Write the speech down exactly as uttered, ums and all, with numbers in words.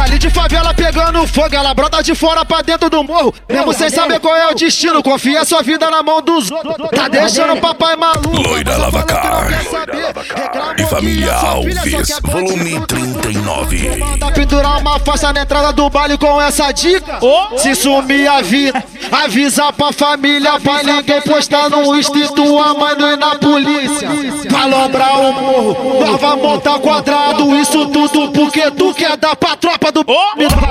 Baile de favela pegando fogo, ela brota de fora pra dentro do morro. Mesmo sem saber qual é o destino, confia sua vida na mão dos outros. Tá deixando o papai maluco. Loira Lavacar e Família Alves, volume trinta e nove. Manda pendurar uma faixa na entrada do baile com essa dica. Se sumir a vida, avisa pra família, pra ninguém postar no Insta tua mãe não ir na polícia. Vai lombrar o morro, nós vai montar quadrado. Isso tudo porque tu quer dar pra tropa do...